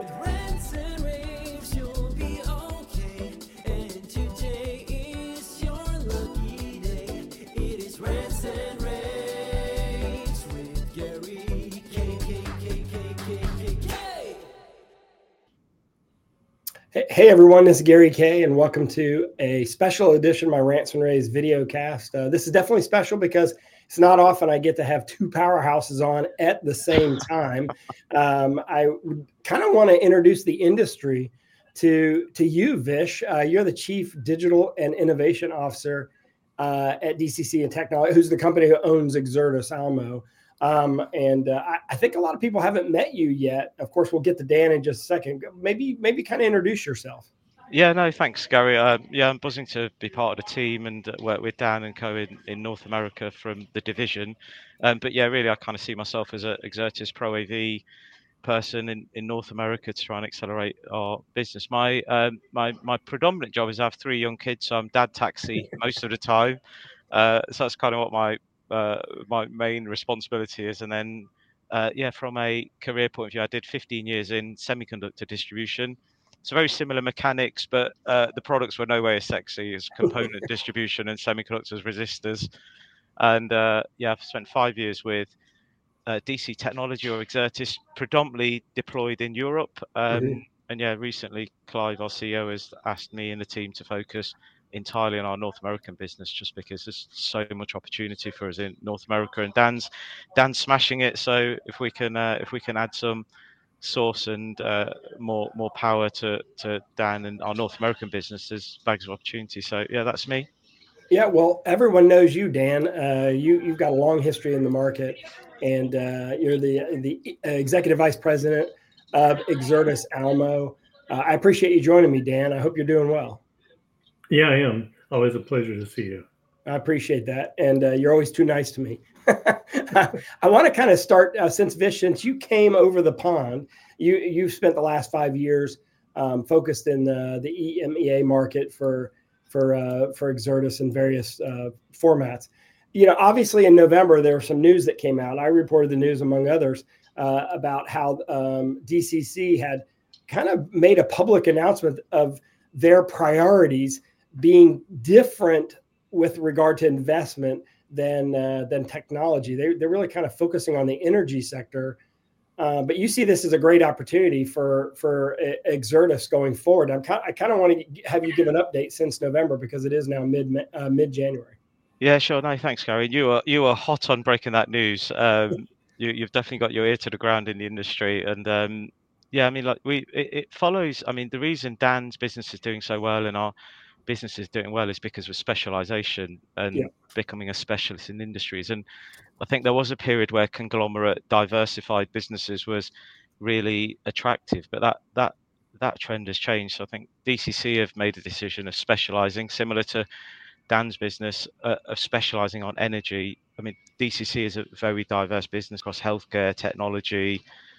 With rants and raves, you'll be okay. And today is your lucky day. It is Rants and Raves with Gary K. Hey everyone, this is Gary K, and welcome to a special edition of my Rants and Raves video cast. This is definitely special because it's not often I get to have two powerhouses on at the same time. I kind of want to introduce the industry to you, Vish. You're the Chief Digital and Innovation Officer at DCC and Technology, who's the company who owns Exertis Almo. I think a lot of people haven't met you yet. Of course, we'll get to Dan in just a second. Maybe kind of introduce yourself. Yeah, no, thanks, Gary. I'm buzzing to be part of the team and work with Dan and co in North America from the division. But yeah, really, I kind of see myself as a Exertis Pro AV person in North America to try and accelerate our business. My predominant job is I have 3 young kids, so I'm dad taxi most of the time. So that's kind of what my main responsibility is. And then, from a career point of view, I did 15 years in semiconductor distribution. So very similar mechanics, but the products were nowhere as sexy as component distribution and semiconductors, resistors. And I've spent 5 years with DC Technology or Exertis, predominantly deployed in Europe. And recently Clive, our CEO, has asked me and the team to focus entirely on our North American business, just because there's so much opportunity for us in North America, and Dan's smashing it. So if we can add some source and more power to Dan and our North American business, there's bags of opportunity. So yeah, that's me. Yeah, well, everyone knows you, Dan. You've got a long history in the market, and you're the executive vice president of Exertis Almo. I appreciate you joining me, Dan. I hope you're doing well. Yeah, I am. Always a pleasure to see you. I appreciate that, and you're always too nice to me. I want to kind of start since you came over the pond. You've spent the last 5 years focused in the EMEA market for Exertis in various formats. Obviously in November, there was some news that came out. I reported the news, among others, about how DCC had kind of made a public announcement of their priorities being different with regard to investment than technology. They're really kind of focusing on the energy sector. But you see this as a great opportunity for Exertis going forward. I kind of want to have you give an update since November, because it is now mid-January. Yeah, sure. No, thanks, Gary. You were hot on breaking that news. You've definitely got your ear to the ground in the industry, and it follows. I mean, the reason Dan's business is doing so well and our business is doing well is because of specialization and becoming a specialist in industries. And I think there was a period where conglomerate, diversified businesses was really attractive, but that trend has changed. So I think DCC have made a decision of specializing, similar to Dan's business, of specializing on energy. I mean, DCC is a very diverse business across healthcare, technology,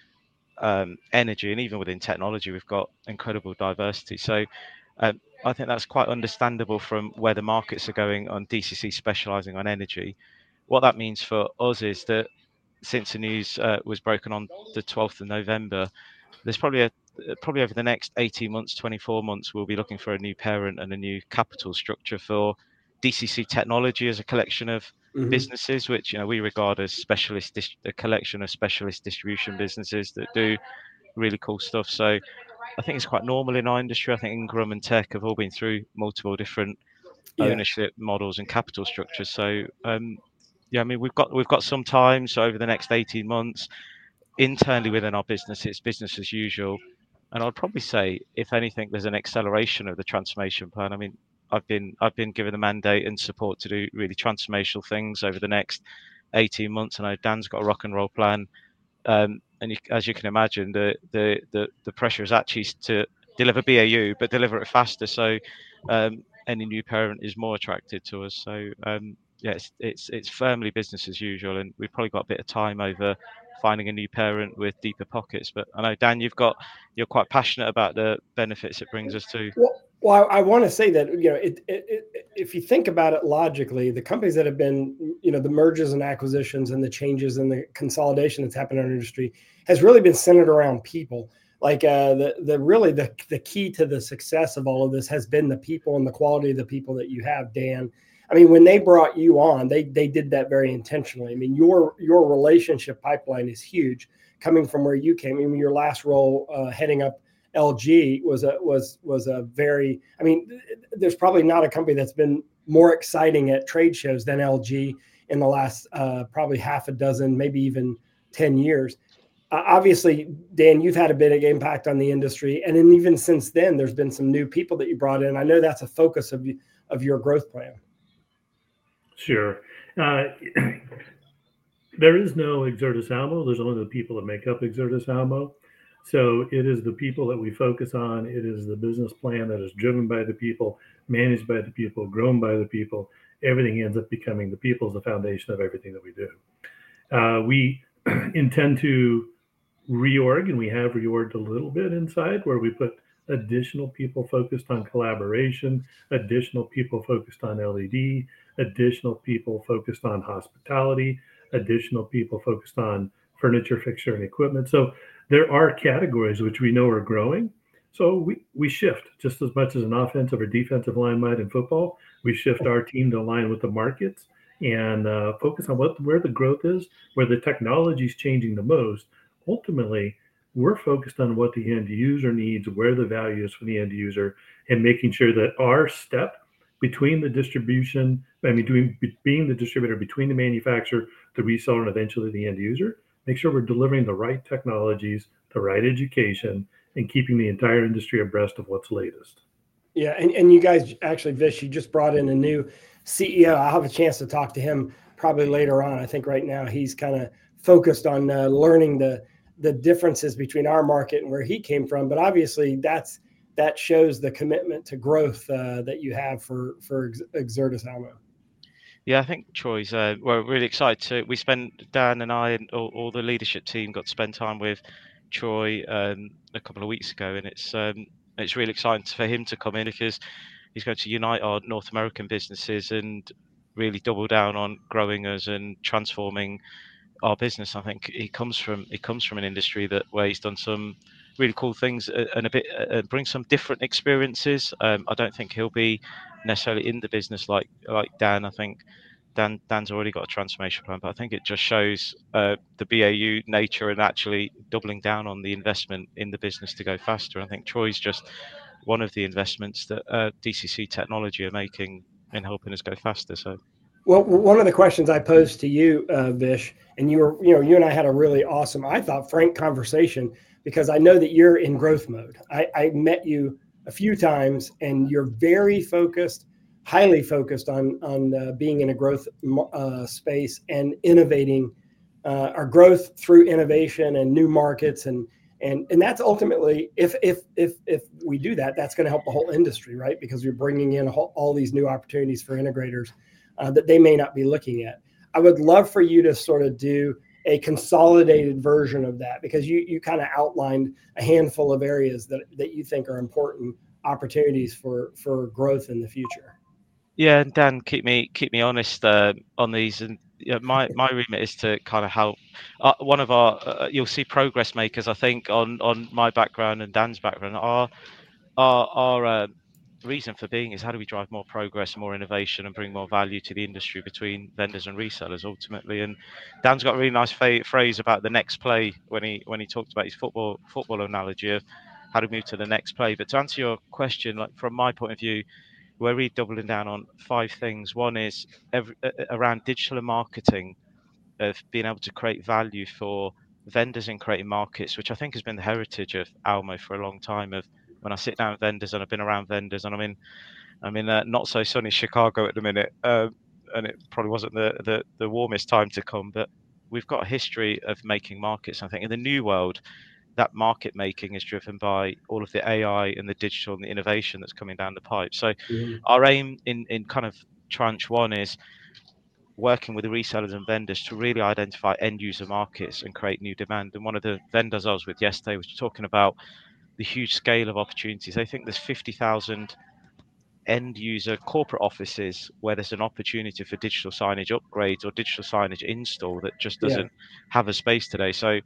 energy, and even within technology, we've got incredible diversity. So I think that's quite understandable from where the markets are going on DCC specializing on energy. What that means for us is that since the news was broken on the 12th of November, there's probably over the next 18 months, 24 months, we'll be looking for a new parent and a new capital structure for DCC Technology as a collection of businesses, which we regard as a collection of specialist distribution businesses that do really cool stuff. So I think it's quite normal in our industry. I think Ingram and Tech have all been through multiple different ownership models and capital structures. So we've got some time. So over the next 18 months, internally within our business, it's business as usual. And I'd probably say, if anything, there's an acceleration of the transformation plan. I mean, I've been given the mandate and support to do really transformational things over the next 18 months. And I know Dan's got a rock and roll plan. As you can imagine, the pressure is actually to deliver BAU, but deliver it faster. So any new parent is more attracted to us. So it's firmly business as usual, and we've probably got a bit of time over finding a new parent with deeper pockets. But I know, Dan, you're quite passionate about the benefits it brings us to. Well, I want to say that if you think about it logically, the companies that have been the mergers and acquisitions and the changes and the consolidation that's happened in our industry has really been centered around people. like the key to the success of all of this has been the people and the quality of the people that you have, Dan. I mean, when they brought you on, they did that very intentionally. I mean, your relationship pipeline is huge, coming from where you came. I mean, your last role heading up LG was a very. I mean, there's probably not a company that's been more exciting at trade shows than LG in the last probably half a dozen, maybe even 10 years. Obviously, Dan, you've had a big impact on the industry, and then even since then, there's been some new people that you brought in. I know that's a focus of your growth plan. Sure. There is no Exertis Almo. There's only the people that make up Exertis Almo. So it is the people that we focus on. It is the business plan that is driven by the people, managed by the people, grown by the people. Everything ends up becoming the people is the foundation of everything that we do. We intend to reorg, and we have reorged a little bit inside where we put additional people focused on collaboration, additional people focused on LED, additional people focused on hospitality, additional people focused on furniture, fixture, and equipment. So there are categories which we know are growing. So we shift just as much as an offensive or defensive line might in football. We shift our team to align with the markets and focus on where the growth is, where the technology is changing the most. Ultimately, we're focused on what the end user needs, where the value is for the end user, and making sure that our step between the distribution, being the distributor between the manufacturer, the reseller, and eventually the end user, make sure we're delivering the right technologies, the right education, and keeping the entire industry abreast of what's latest. Yeah, and you guys actually, Vish, you just brought in a new CEO. I'll have a chance to talk to him probably later on. I think right now he's kind of focused on learning the differences between our market and where he came from. But obviously that shows the commitment to growth that you have for Exertis Almo. Yeah, I think Troy's. We're really excited we spent, Dan and I and all the leadership team got to spend time with Troy a couple of weeks ago, and it's really exciting for him to come in because he's going to unite our North American businesses and really double down on growing us and transforming our business. I think he comes from an industry where he's done some really cool things and a bit brings some different experiences. I don't think he'll be necessarily in the business like Dan. I think Dan's already got a transformation plan, but I think it just shows the BAU nature and actually doubling down on the investment in the business to go faster. I think Troy's just one of the investments that DCC Technology are making in helping us go faster. So. Well, one of the questions I posed to you, Vish, and you and I had a really awesome, I thought, frank conversation, because I know that you're in growth mode. I met you a few times, and you're very focused, highly focused on being in a growth space and innovating, our growth through innovation and new markets, and that's ultimately, if we do that, that's going to help the whole industry, right? Because you're bringing in all these new opportunities for integrators that they may not be looking at. I would love for you to sort of do a consolidated version of that, because you kind of outlined a handful of areas that you think are important opportunities for growth in the future. Yeah, and Dan, keep me honest on these, and my remit is to kind of help. One of our you'll see progress makers, I think, on my background and Dan's background. Our reason for being is how do we drive more progress, more innovation, and bring more value to the industry between vendors and resellers ultimately. And Dan's got a really nice phrase about the next play when he talked about his football analogy of how to move to the next play. But to answer your question, like from my point of view, we're really doubling down on 5 things. One is around digital and marketing, of being able to create value for vendors and creating markets, which I think has been the heritage of Almo for a long time. Of when I sit down with vendors, and I've been around vendors, and I'm in not so sunny Chicago at the minute, and it probably wasn't the warmest time to come, but we've got a history of making markets. I think in the new world, that market making is driven by all of the AI and the digital and the innovation that's coming down the pipe. So our aim in kind of tranche 1 is working with the resellers and vendors to really identify end user markets and create new demand. And one of the vendors I was with yesterday was talking about the huge scale of opportunities. They think there's 50,000 end user corporate offices where there's an opportunity for digital signage upgrades or digital signage install that just doesn't have a space today. So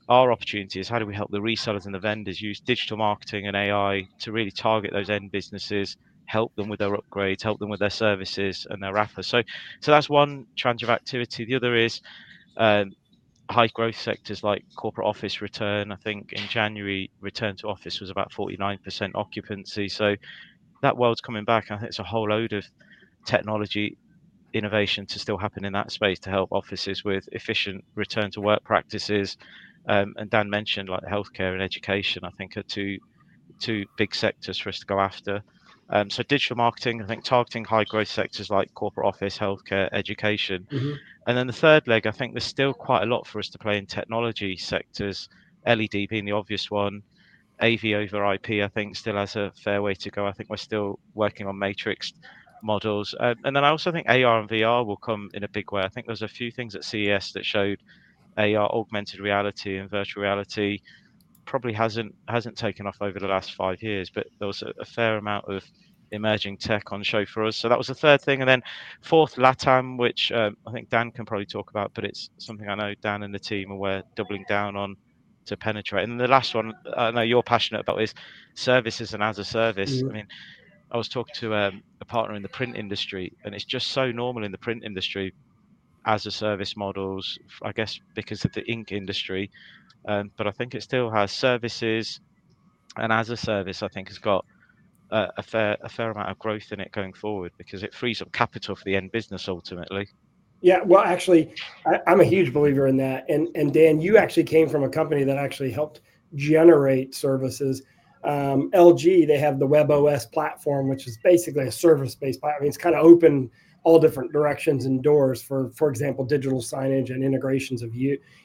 our opportunity is how do we help the resellers and the vendors use digital marketing and AI to really target those end businesses, help them with their upgrades, help them with their services and their wrappers. So that's one tranche of activity. The other is high growth sectors like corporate office return. I think in January, return to office was about 49% occupancy. So that world's coming back. I think it's a whole load of technology innovation to still happen in that space to help offices with efficient return to work practices. And Dan mentioned like healthcare and education, I think are two big sectors for us to go after. So digital marketing, I think targeting high growth sectors like corporate office, healthcare, education. Mm-hmm. And then the third leg, I think there's still quite a lot for us to play in technology sectors, LED being the obvious one. AV over IP, I think, still has a fair way to go. I think we're still working on matrix models. And then I also think AR and VR will come in a big way. I think there's a few things at CES that showed AR, augmented reality and virtual reality probably hasn't taken off over the last 5 years, but there was a fair amount of emerging tech on show for us. So that was the third thing. And then fourth, LATAM, which I think Dan can probably talk about, but it's something I know Dan and the team are we're doubling down on to penetrate. And then the last one I know you're passionate about is services and as a service. Mm-hmm. I mean, I was talking to a partner in the print industry, and it's just so normal in the print industry as a service models, I guess because of the ink industry. But I think it still has services, and as a service, I think has got a fair amount of growth in it going forward because it frees up capital for the end business ultimately. Yeah, well, actually, I'm a huge believer in that. And Dan, you actually came from a company that actually helped generate services. LG, they have the WebOS platform, which is basically a service-based platform. I mean, it's kind of open all different directions and doors for example, digital signage and integration of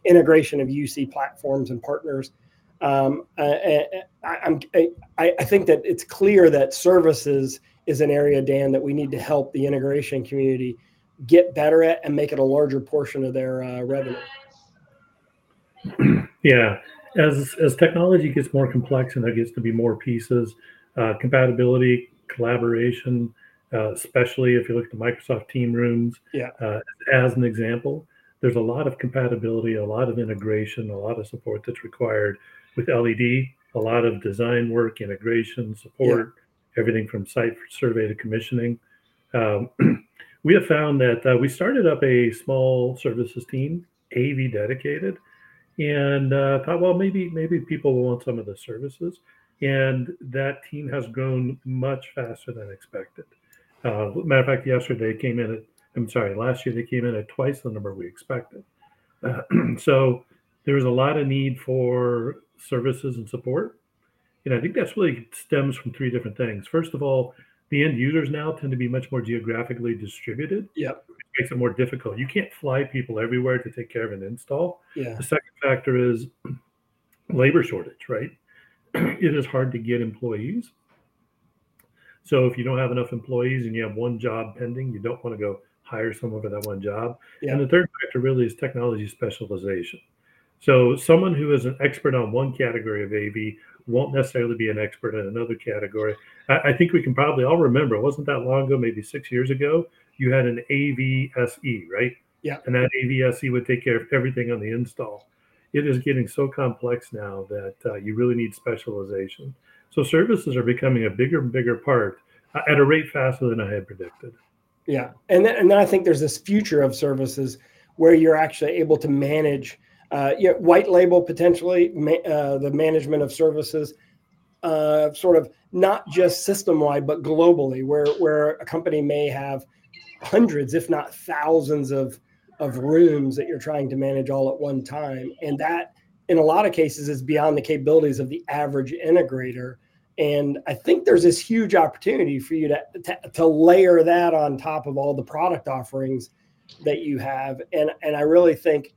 UC platforms and partners. I think that it's clear that services is an area, Dan, that we need to help the integration community get better at and make it a larger portion of their revenue. Yeah, as technology gets more complex and there gets to be more pieces, compatibility, collaboration, especially if you look at the Microsoft Team Rooms, as an example, there's a lot of compatibility, a lot of integration, a lot of support that's required with LED, a lot of design work, integration, support, everything from site survey to commissioning. We have found that we started up a small services team, AV dedicated, and thought, well, maybe people will want some of the services. And that team has grown much faster than expected. Matter of fact, last year they came in at twice the number we expected. So there's a lot of need for services and support. And I think that's really stems from three different things. First of all, the end users now tend to be much more geographically distributed. Yep. Which makes it more difficult. You can't fly people everywhere to take care of an install. Yeah. The second factor is labor shortage, right? It is hard to get employees. So if you don't have enough employees and you have one job pending, you don't want to go hire someone for that one job. Yeah. And the third factor really is technology specialization. So someone who is an expert on one category of AV won't necessarily be an expert in another category. I think we can probably all remember, it wasn't that long ago, maybe 6 years ago, you had an AV-SE, right? Yeah. And that AV-SE would take care of everything on the install. It is getting so complex now that you really need specialization. So services are becoming a bigger and bigger part at a rate faster than I had predicted. Yeah. And then I think there's this future of services where you're actually able to manage white label potentially the management of services, sort of not just system-wide, but globally, where a company may have hundreds, if not thousands of rooms that you're trying to manage all at one time. And that, in a lot of cases, is beyond the capabilities of the average integrator. And I think there's this huge opportunity for you to layer that on top of all the product offerings that you have. And I really think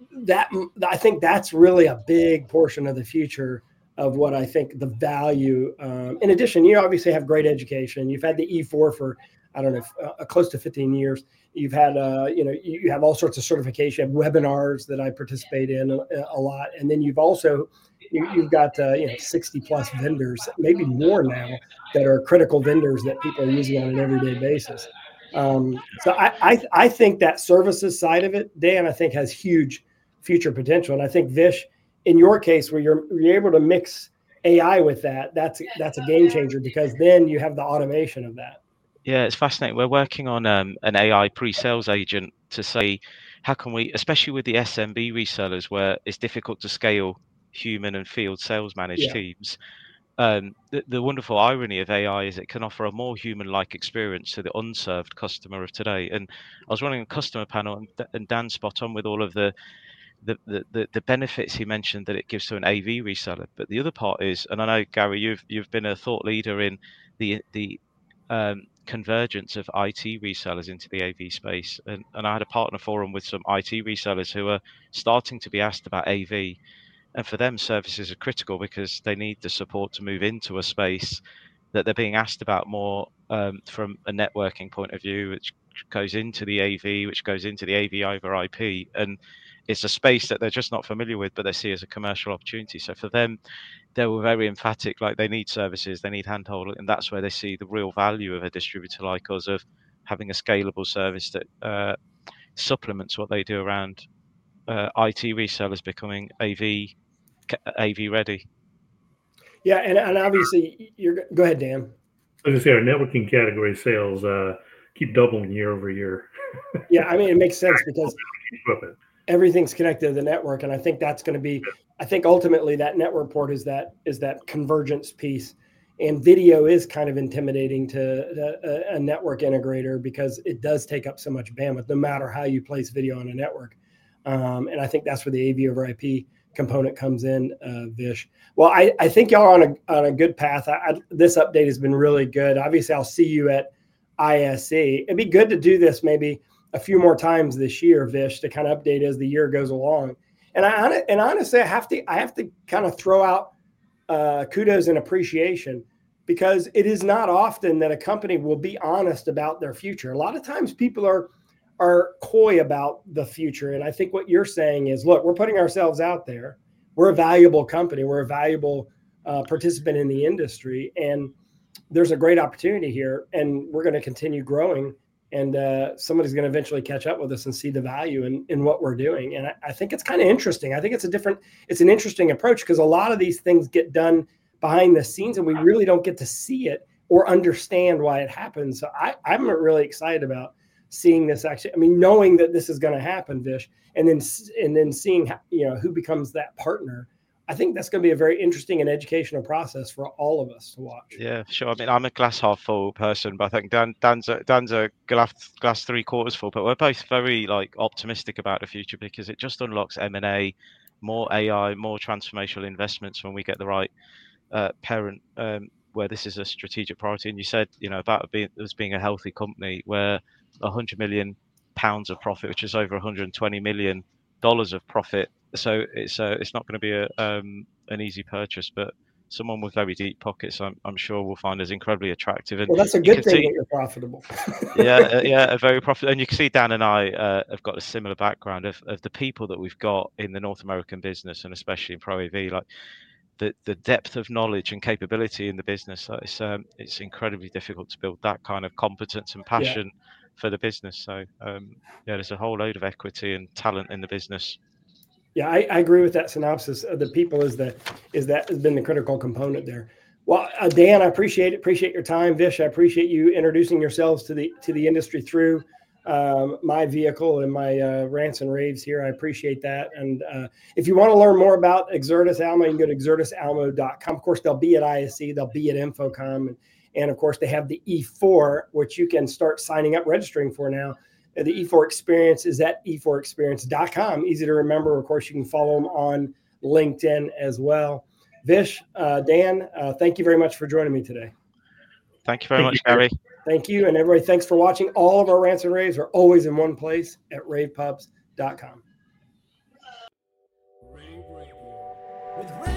that's really a big portion of the future of what I think the value. In addition, you obviously have great education. You've had the E4 for, I don't know, close to 15 years. You've had, you have all sorts of certification, you have webinars that I participate in a lot. And then you've also, you've got, 60 plus vendors, maybe more now, that are critical vendors that people are using on an everyday basis. So I think that services side of it, Dan, I think has huge future potential. And I think Vish in your case, where you're able to mix AI with that, that's a game changer, because then you have the automation of that. Yeah, it's fascinating. We're working on an AI pre-sales agent to say, how can we, especially with the SMB resellers where it's difficult to scale human and field sales managed Yeah. teams. The wonderful irony of AI is it can offer a more human-like experience to the unserved customer of today. And I was running a customer panel, and Dan's spot on with all of the benefits he mentioned that it gives to an AV reseller. But the other part is, and I know, Gary, you've been a thought leader in the convergence of IT resellers into the AV space, and I had a partner forum with some IT resellers who are starting to be asked about AV, and for them services are critical because they need the support to move into a space that they're being asked about more from a networking point of view, which goes into the AV, which goes into the AV over IP, and it's a space that they're just not familiar with, but they see as a commercial opportunity. So for them, they were very emphatic, like they need services, they need handholding, and that's where they see the real value of a distributor like us, of having a scalable service that supplements what they do around IT resellers becoming AV ready. Yeah, and obviously go ahead, Dan. I was gonna say our networking category sales keep doubling year over year. Yeah, I mean, it makes sense because Equipment. everything's connected to the network, and I think that's going to be. I think ultimately that network port is that convergence piece, and video is kind of intimidating to a network integrator because it does take up so much bandwidth, no matter how you place video on a network. And I think that's where the AV over IP component comes in, Vish. Well, I think y'all are on a good path. This update has been really good. Obviously, I'll see you at ISE. It'd be good to do this maybe a few more times this year, Vish, to kind of update as the year goes along. And honestly, I have to kind of throw out kudos and appreciation, because it is not often that a company will be honest about their future. A lot of times people are coy about the future. And I think what you're saying is, look, we're putting ourselves out there. We're a valuable company. We're a valuable participant in the industry. And there's a great opportunity here, and we're going to continue growing. And somebody's going to eventually catch up with us and see the value in what we're doing. And I think it's kind of interesting. I think it's an interesting approach, because a lot of these things get done behind the scenes and we really don't get to see it or understand why it happens. So I'm really excited about seeing this actually. I mean, knowing that this is going to happen, Vish, and then seeing, who becomes that partner. I think that's going to be a very interesting and educational process for all of us to watch. Yeah, sure. I mean, I'm a glass half full person, but I think Dan's a glass 3/4 full. But we're both very optimistic about the future, because it just unlocks M&A, more AI, more transformational investments when we get the right parent, where this is a strategic priority. And you said, about us being a healthy company where £100 million of profit, which is over $120 million of profit. So it's not going to be an easy purchase, but someone with very deep pockets, I'm sure, will find us incredibly attractive. And well, that's a good thing that you're profitable. yeah, very profitable. And you can see Dan and I have got a similar background of the people that we've got in the North American business, and especially in Pro AV, like the depth of knowledge and capability in the business. It's incredibly difficult to build that kind of competence and passion for the business. So there's a whole load of equity and talent in the business. Yeah, I agree with that synopsis. The people has been the critical component there. Well, Dan, I appreciate your time. Vish, I appreciate you introducing yourselves to the industry through my vehicle and my rants and raves here. I appreciate that. And if you want to learn more about Exertis Almo, you can go to exertisalmo.com. Of course, they'll be at ISE, they'll be at Infocom, and of course, they have the E4, which you can start signing up, registering for now. The E4 Experience is at e4experience.com. Easy to remember. Of course, you can follow them on LinkedIn as well. Vish, Dan, thank you very much for joining me today. Thank you very much, Gary. Thank you. And everybody, thanks for watching. All of our rants and raves are always in one place at ravepubs.com. Rave Radio with